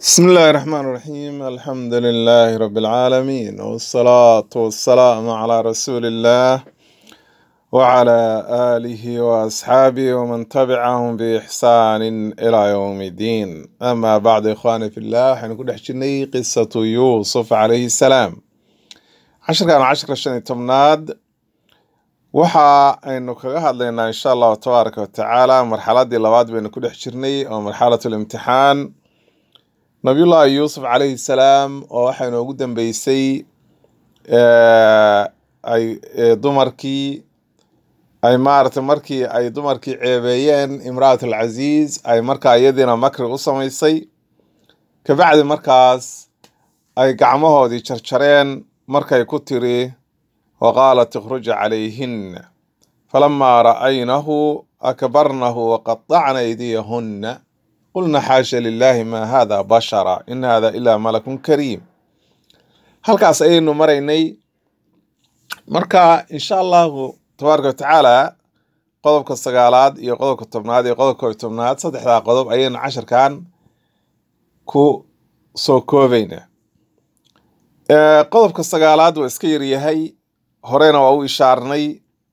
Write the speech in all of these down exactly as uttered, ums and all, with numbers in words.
بسم الله الرحمن الرحيم الحمد لله رب العالمين والصلاة والسلام على رسول الله وعلى آله وأصحابه ومن تبعهم بإحسان إلى يوم الدين أما بعد إخواني في الله حنكون نحكي قصة يوسف عليه السلام عشر كان عشر شن تمناد وحا إنه كجهد لنا إن شاء الله تبارك وتعالى مرحلة دي لبعض بين كل حشرني أو مرحلة الامتحان نبي الله يوسف عليه السلام وحي نوجو دنبيسي آه أي آه، دمركي أي مارت مركي أي دمركي عيبيين امرأة العزيز أي مركا يدنا مكر أصميسي كبعد مركز أي قعمه دي شرشرين مركا يكتري وقالت تخرج عليهن فلما رأينه أكبرنه وقطعن أيديهن قلنا حاشا لله ما هذا بشرا إن هذا إلا ملك كريم halkaas ayaynu maraynay marka insha allahu tabaaraka wa tacaala qodobka sagaalaad iyo qodobka tobnaad iyo qodobka kow iyo tobnaad saddexdaa qodob ayaynu casharkan ku soo koobayna ee qodobka sagaalaad waa iska yaryahay horena waa u ishaarnay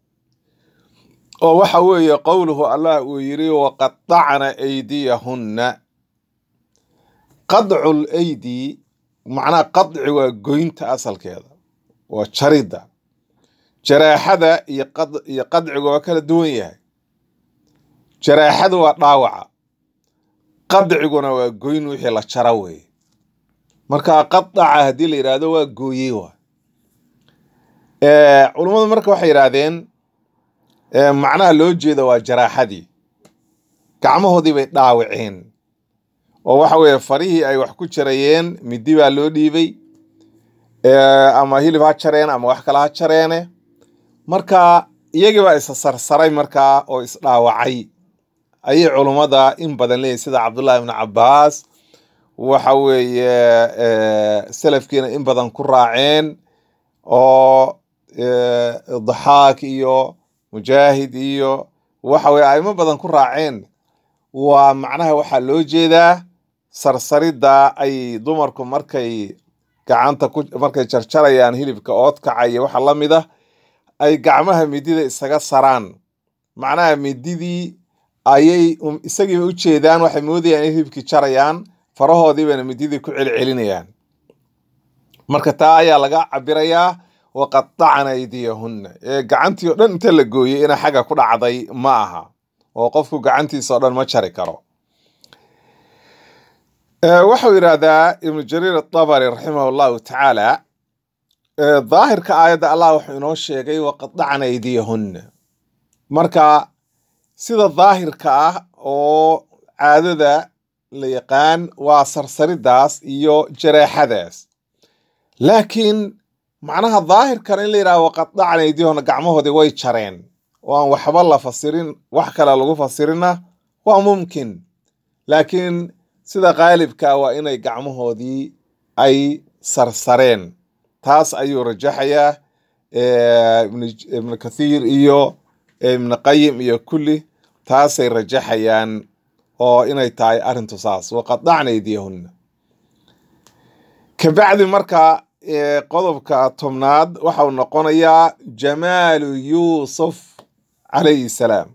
oo waxa weeye qowluhu allah uu yiri waqattacna aydiyahunna qadcu al-aydi macnaha qadci waa goynta asalkeeda waa jarida jaraaxada iyo qad iyo qadciga waa kala duwan yahay jaraaxada waa dhaawaca qadciguna waa goyn wixii la jara weeye marka qadaca haddii la yidhaahdo waa gooyey waa ee culummadu marka waxay yidhaahdeen ee macnaha loo jeeda waa jaraaxadii gacmahoodii bay dhaawaceen oo waxa weeye farihii ay wax ku jarayeen midi baa loo dhiibay ee ama hilib ha jareen ama wax kale ha jareene marka iyagii baa isa sarsaray markaa oo isdhaawacay ayay culummada in badan leeyihin sida cabdullahi ibn cabbaas waxa weeye ee salafkiina in badan ku raaceen oo ee dhaxaak iyo mujaahid iyo waxa weeye ayma badan ku raaceen waa macnaha waxaa loo jeedaa sarsaridda ay dumarku markay gacanta ku markay jarjarayaan hilibka oodkaca iyo waxa la mid ah ay gacmaha midida isaga saraan macnaha mididii ayay um, isagiiba u jeedaan waxay moodayaan in hilibkii jarayaan farahoodiibana mididii ku celcelinayaan marka taa ayaa laga cabirayaa waqattacna aydiyahunna ee gacantii oo dhan inta la gooyey ina xagga ku dhacday ma aha oo qofku gacantiisa oo dhan ma jari karo ee wuxuu yiraahdaa ibn jarir at-tabari rahimahullahu ta'ala ee daahirka aayadda allah wuxuu inoo sheegay waqattacna aydiyahunna marka sida daahirka ah oo caadada la yaqaan waa sarsaridaas iyo jaraaxadaas laakiin macnaha daahirkan in la yiraahdo waqattacna aydiyahunna gacmahoodii way jareen waan waxba la fasirin wax kale lagu fasirina waa mumkin laakiin sida qaalibka waa inay gacmahoodii ay sarsareen taas ayuu rajaxayaa ee ibn ibn kathir iyo ibn qayyim iyo kulli taasay rajaxayaan oo inay tahay arintu saas waqattacna aydiyahunna kabacdi marka ee qodobka tobnaad waxa uu noqonayaa jamaalu yuusuf عليه السلام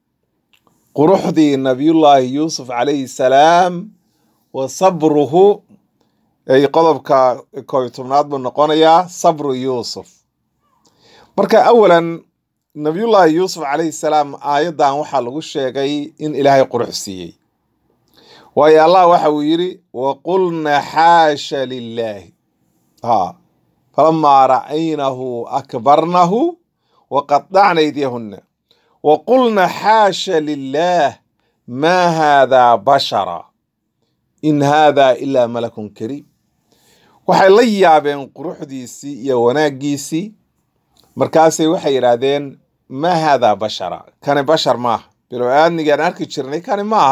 قروحدي نبي الله يوسف عليه السلام وصبره أي قضب كويتمناد من نقونيا صبر يوسف مركا أولا نبي الله يوسف عليه السلام آيادا وحا لغو الشيغي إن إلهي قروح سيي ويا الله وحا ويري وقلنا حاشا لله ها فلما رأينه أكبرنه وقطعنا أيديهن وقلنا حاشا لله ما هذا بشرا إن هذا إلا ملك كريم waxay la yaabeen quruxdiisii iyo wanaagiisii markaasay waxay yiraahdeen ma hada bashara kana bashar ma bilo aadnigaan arki jirnay kana ma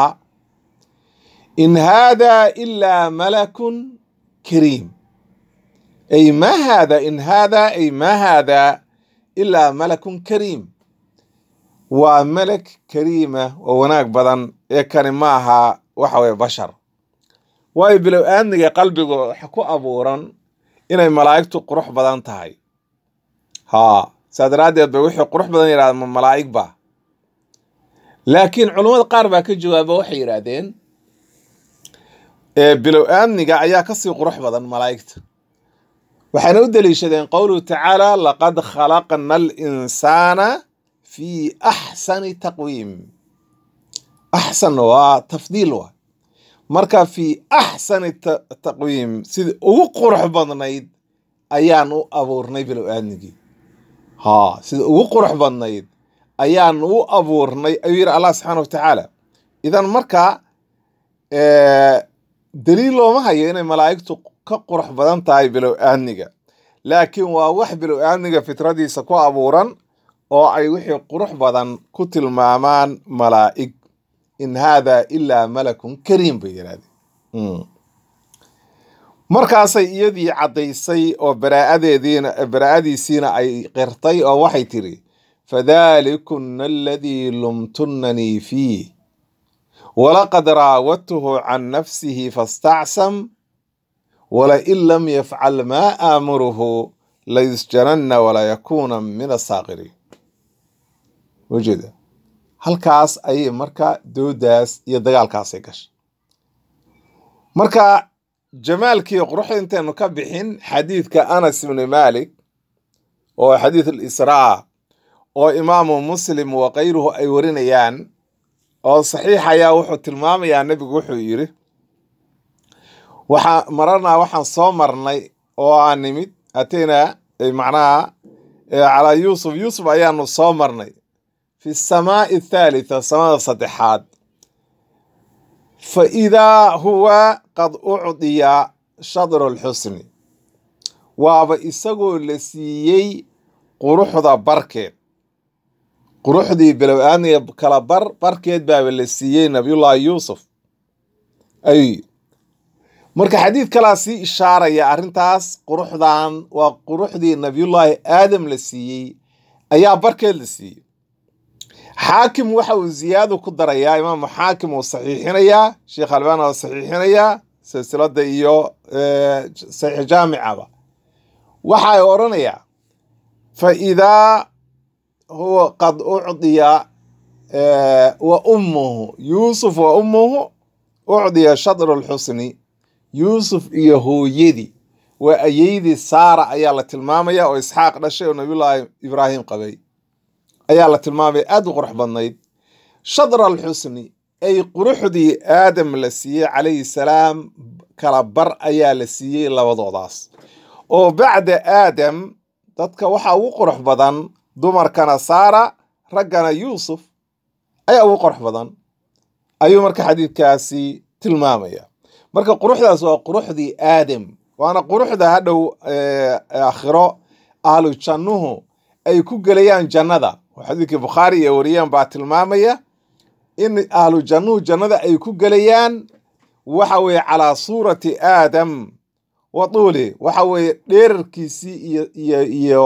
in hada illa malakun kareem ay ma hada in hada ay ma hada illa malakun kareem waa malak kariima oo wanaag badan ee kani ma aha waxa way bashar waayo bilow aadmiga qalbiga waxa ku abuuran inay malaa'igtu qurux badan tahay. haa saa daraaddeed bay wixii qurux badan yidhahda ma malaa'ig ba. laakiin culummada qaar baa ka jawaaba waxay yidhaahdeen ee bilow aadmiga ayaa kasii qurux badan malaa'igta. waxayna u daliishadeen qowluhu tacaala laqad khalaqna alinsaana fi axsani taqwiim. axsan waa tafdiil waa marka fi axsani taqwiim sidii ugu qurux badnayd ayaan u abuurnay bilow aadmigii. haa sida ugu qurux badnayd ayaan u abuurnay ayuu yidhi allah subxaana watacaala. idan marka daliil looma hayo inay malaa'igtu ka qurux badan tahay bilow aadmiga, laakiin waa wax bilow aadmiga fitradiisa ku abuuran oo ay wixii qurux badan ku tilmaamaan malaa'ig. in haada ilaa malakun kariim bay yidhahdeen. markaasay iyadii caddaysay oo baraa'adeediina baraa'adiisiina ay qirtay oo waxay tiri fadhalikuna aladii lumtunanii fiih walaqad raawadtuhu can nafsihi fastacsam walain lam yafcal maa aamuruhu layusjananna walayakuuna min asaaqiriin. wajeda halkaas ayay marka doodaas iyo dagaalkaasay gashay. marka jamaalkii quruxda intaynu ka bixin xadiidka anas ibni malik oo xadiid alisraa oo imaamu muslim wa kayruhu ay warinayaan oo saxiix ayaa wuxuu tilmaamayaa nebigu wuxuu yidhi waxaa mararnaa waxaan soo marnay oo aan nimid atayna macnaha calaa yuusuf yuusuf ayaanu soo marnay fi samaa'i athaalitha samada saddexaad fa idaa huwa qad ucdiya shadru lxusni waaba isagoo la siiyey quruxda barkeed. quruxdii bilow aadmiga kala bar barkeed baaba la siiyey nabiyullaahi yuusuf. ay marka xadiid kalaa sii ishaaraya arrintaas. quruxdan waa quruxdii nabiyullaahi aadam la siiyey ayaa barkeed la siiyey. xaakim waxa uu ziyaado ku darayaa, imaamu xaakim uu saxiixinayaa, sheekh albani oo saxiixinayaa silsilada iyo saxiix jaamicaba. waxa ay odhanayaa fa idaa huwa qad ucdiya wa ummuhu yuusuf wa ummuhu ucdiya shadru lxusni. yuusuf iyo hooyadii waa ayeydii saara ayaa la tilmaamaya oo isxaaq dhashay oo nabiyullaahi ibraahim qabay ayaa la tilmaamaya aad u qurux badnayd. shadra alxusni ay quruxdii aadam la siiyey calayhi salaam kala bar ayaa la siiyey labadoodaas. oo bacda aadam dadka waxaa ugu qurux badan dumarkana saara raggana yuusuf ayaa ugu qurux badan ayuu marka xadiidkaasi tilmaamaya. marka quruxdaas waa quruxdii aadam, waana quruxda hadhow aakhiro ahlu jannuhu ay ku gelayaan jannada. xadiidkii bukhaari iyo wariyaan baa tilmaamaya in ahlu jannuhu jannada ay ku gelayaan waxa weeye calaa suurati aadam wa tuuli, waxa weeye dheerarkiisii iyo iyo iyo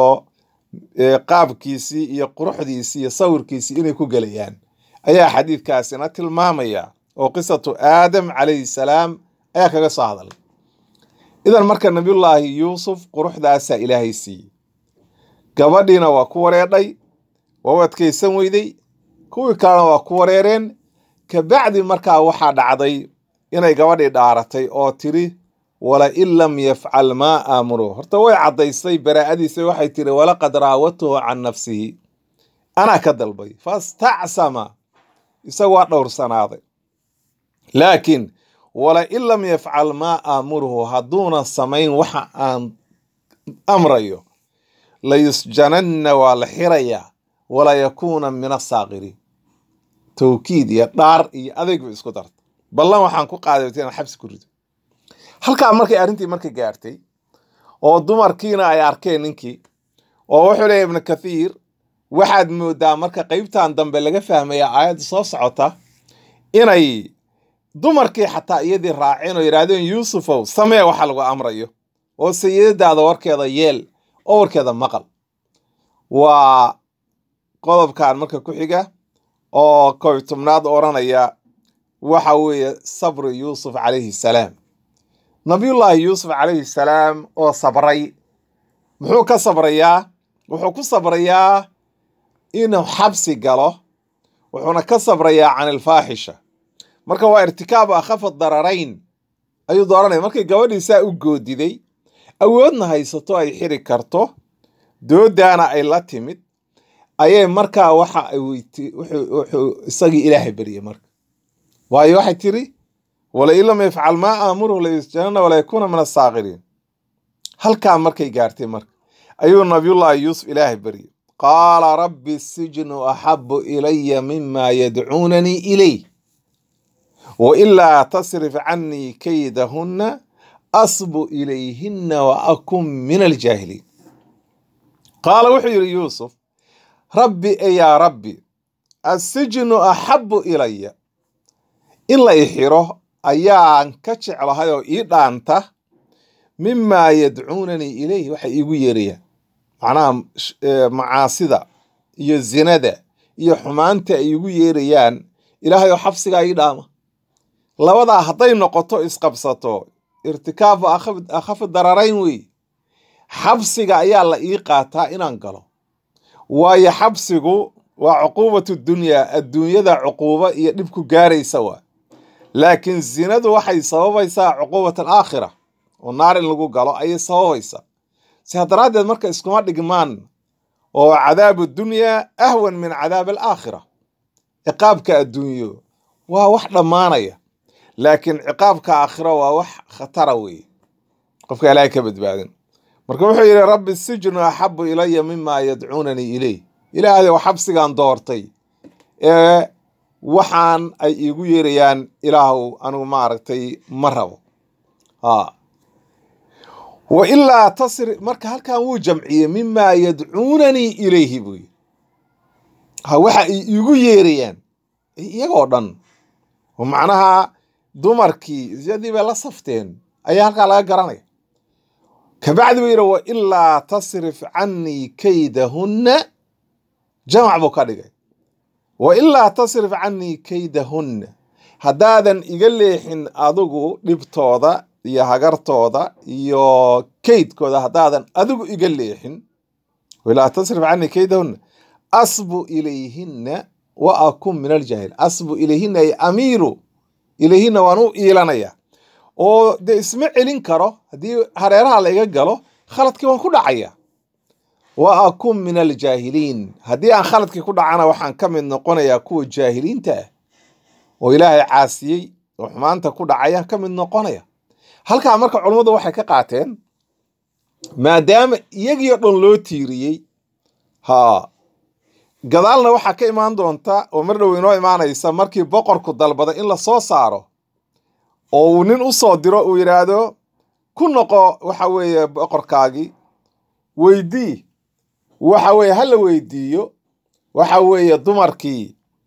qaabkiisii iyo quruxdiisii iyo sawirkiisii inay ku gelayaan ayaa xadiidkaasina tilmaamaya oo qisatu aadam calayhi salaam ayaa kaga soo hadalay. idan marka nabiyullaahi yuusuf quruxdaasaa ilaahay siiyey. gabadhiina waa ku wareedhay, waa u adkaysan weyday, kuwii kalena waa ku wareereen. kabacdi markaa waxaa dhacday inay gabadhii dhaaratay oo tiri walain lam yafcal maa aamuru. horta way caddaysay baraa'adiisa, waxay tiri walaqad raawadtuhu can nafsihi, anaa ka dalbay. fastacsama, isaga waa dhowrsanaaday. laakiin walain lam yafcal maa aamuruhu, hadduuna samayn waxa aan amrayo layusjananna waa la xirayaa walayakuuna min asaaqiriin. tawkiid iyo dhaar iyo adaygu isku darta. ballan waxaan ku qaaday inaan xabsi ku rido. halkaa markay arrintii marka gaartay oo dumarkiina ay arkeen ninkii, oo wuxuu leeyahay ibnu kathiir waxaad moodaa marka qeybtan dambe laga fahmaya aayadda soo socota inay dumarkii xataa iyadii raaceen oo yidhaahdeen yuusufow samee waxa lagu amrayo oo sayidadaada warkeeda yeel oo warkeeda maqal. waa qodobkan marka ku xiga oo kow tobnaad oranaya waxa weeye sabri yuusuf calayhi salaam. nabiyullaahi yuusuf calayhi salaam oo sabray muxuu ka sabrayaa wuxuu ku sabrayaa inuu xabsi galo wuxuuna ka sabrayaa can ilfaaxisha marka waa irtikaabu akhafa dararayn ayuu dooranaya markay gabadhiisaa u goodiday awoodna haysato ay xiri karto doodaana ay la timid ayay markaa waxa ay wuxuu isagii ilaahay bariyay marka waayo waxay tiri wala in lam yafcal maa aamuruhu layusjananna wala yakuuna min asaakhiriin halkaa markay gaartay marka ayuu nabiyullaahi yuusuf ilaahay bariyay qaala rabbi sijnu axabu ilaya mima yadcuunanii ilayh wailaa tasrif canii kaydahunna asbu ilayhinna wa akun min aljaahiliin qaala wuxuu yidhi yuusuf rabbi e yaa rabbi assijnu axabu ilaya in la i xiro ayaan ka jeclahay oo ii dhaanta mimaa yadcuunanii ilayh waxay iigu yeerayaan macnaha macaasida iyo zinada iyo xumaanta ay iigu yeerayaan ilaahay oo xabsigaa ii dhaama labadaa hadday noqoto isqabsato irtikaafu akhafi dararayn wey xabsiga ayaa la ii qaataa inaan galo waayo xabsigu waa cuquubatu dunyaa adduunyada cuquubo iyo dhib ku gaaraysa waa laakiin zinadu waxay sababaysaa cuquubat alaakhira oo naar in lagu galo ayay sababaysaa sidaa daraaddeed marka iskuma dhigmaan oo cadaabu dunyaa ahwan min cadaab alaakhira ciqaabka adduunyo waa wax dhammaanaya laakiin ciqaabka aakhira waa wax khatara weeye qofka ilaahay ka badbaadin marka wuxuu yidhi rabbi sijnu axabu ilaya mima yadcuunanii ilayh ilaahay oo xabsigaan doortay ee waxaan ay iigu yeerayaan ilaahu anigu maaragtay ma rabo ha wa ilaa tasri marka halkan wuu jamciyey mima yadcuunanii ilayhi buu yidhi ha waxa ay iigu yeerayaan iyagoo dhan oo macnaha dumarkii iyadii bay la safteen ayaa halkaa laga garanaya kabacdi buu yidhi wa ilaa tasrif canii kaydahunna jamac buu ka dhigay wa ilaa tasrif canii kaydahunna haddaadan iga leexin adigu dhibtooda iyo hagartooda iyo kaydkooda haddaadan adigu iga leexin wa ilaa tasrif canii kaydahunna asbu ilayhinna wa akun min aljaahil asbu ilayhinna ay amiiru ilayhinna waan u iilanaya oo dee isma celin karo haddii hareeraha la iga galo khaladkii waan ku dhacaya wa akun min aljaahiliin haddii aan khaladkii ku dhacana waxaan ka mid noqonayaa kuwa jaahiliinta ah oo ilaahay caasiyey oo xumaanta ku dhacayaan ka mid noqonaya halkaa marka culummadu waxay ka qaateen maadaama iyagii o dhan loo tiiriyey ha gadaalna waxaa ka imaan doonta oo mar dhow inoo imaanaysa markii boqorku dalbada in la soo saaro oo uu nin u soo diro uu yidhaahdo ku noqo waxa weeye boqorkaagii weydii waxa weeye hala weydiiyo waxa weeye dumarkii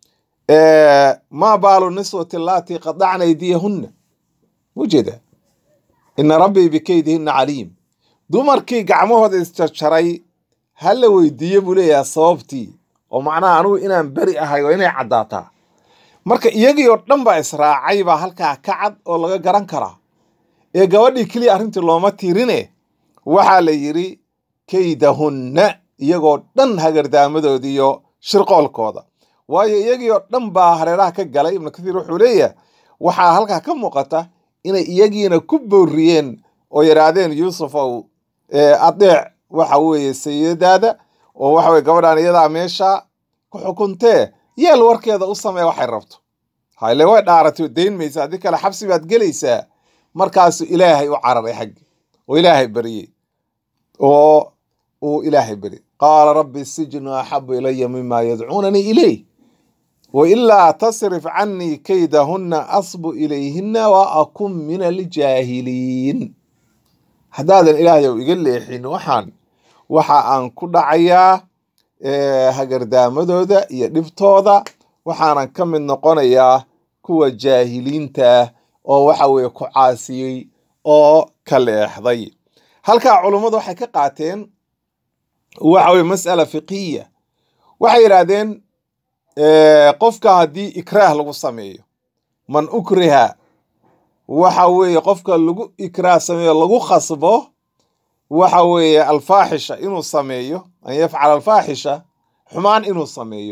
maa baalu niswati allaatii qadacna aydiyahunna ujeeda ina rabbii bikaydihinna caliim dumarkii gacmahooda isjarjaray hala weydiiyo buu leeyahay sababtii oo macnaha anugu inaan beri ahay oo inay caddaataa marka iyagii oo dhan baa israacay baa halkaa ka cad oo laga garan karaa ee gabadhii keliya arrintii looma tiirine waxaa la yidhi kaydahunna iyagoo dhan hagardaamadoodi iyo shirqoolkooda waayo iyagii oo dhan baa hareeraha ka galay ibnu kathiir wuxuu leeyahay waxaa halkaa ka muuqata inay iyagiina ku booriyeen oo yidhaahdeen yuusufow adeec waxa weeye sayidadaada oo waxa weye gabadhaan iyadaa meesha ku xukuntee yeel warkeeda u samee waxay rabto hayle way dhaaratay oo dayn maysa haddii kale xabsi baad gelaysaa markaasuu ilaahay u cararay xaggi oo ilaahay baryey oo uu ilaahay baryey qaala rabbi sijnu axabu ilaya mima yadcuunanii ilayh wa ilaa tasrif canii kaydahunna asbu ilayhinna wa akun min aljaahiliin haddaadan ilaahay ou iga leexin waxaan waxa aan ku dhacayaa hagardaamadooda iyo dhibtooda waxaanan ka mid noqonayaa kuwa jaahiliinta oo waxa weeye ku caasiyey oo ka leexday halkaa culummadu waxay ka qaateen waxa weye mas'ala fiqhiya waxay yidhaahdeen qofka haddii ikraah lagu sameeyo man ukriha waxa weeye qofka lagu ikraa sameeyo lagu khasbo waxa weeye alfaaxisha inuu sameeyo an yafcala alfaaxisha xumaan inuu sameeyo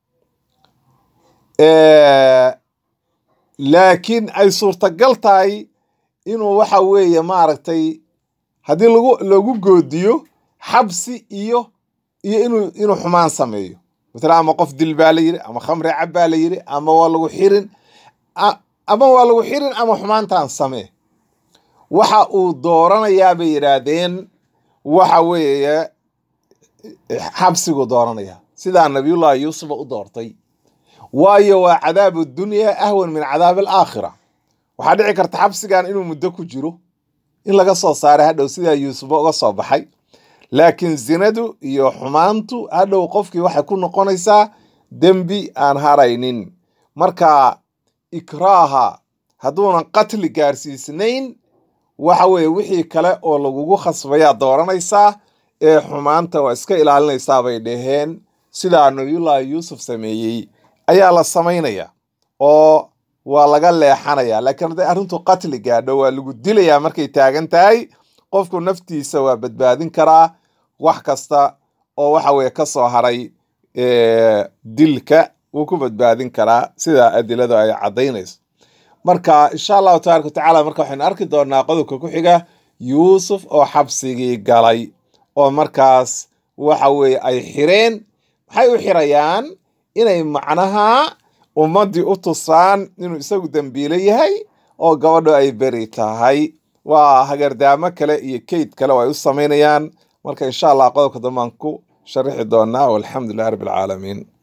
laakiin ay suurtagal tahay inuu waxa weeye maaragtay haddii lagu lagu goodiyo xabsi iyo iyo inuu inuu xumaan sameeyo مثلا ama qof dil baa la yiri ama khamri cab baa la yiri ama waa lagu xirin ama waa lagu xirin ama xumaantan samee waxa uu dooranayaa bay yiraahdeen waxa weeye xabsigu dooranaya sida nabiyullah yuusuf u doortay waayo waa cadaab dunya ahwan min cadaab al-aakhirah waxa dhici karta xabsigan inuu muddo ku jiro in laga soo saaray hadhow sida yuusuf uga soo baxay laakiin zinadu iyo xumaantu hadhow qofkii waxay ku noqonaysaa dembi aan haraynin marka ikraaha hadduunan qatli gaarsiisnayn waxa weeye wixii kale oo lagugu khasbayaa dooranaysaa ee xumaanta waa iska ilaalinaysaa bay dhaheen sidaa nabiyullaahi yuusuf sameeyey ayaa la samaynaya oo waa laga leexanaya laakiin hadday arrintu qatli gaadho waa lagu dilayaa markay taagan tahay qofku naftiisa waa badbaadin karaa wax kasta oo waxa weeye ka soo haray dilka wuu ku badbaadin karaa sida adiladu ay caddaynayso marka insha allahu tabaaraka watacaala marka waxaynu arki doonaa qodobka ku xiga yuusuf oo xabsigii galay oo markaas waxa weeye ay xireen maxay u xirayaan inay macnaha ummaddii u tusaan inuu isagu dembiile yahay oo gabadho ay beri tahay waa hagardaamo kale iyo keyd kale oo ay u samaynayaan marka insha allah qodobka dambe aan ku sharixi doonaa walxamdulillahi rabbil caalamiin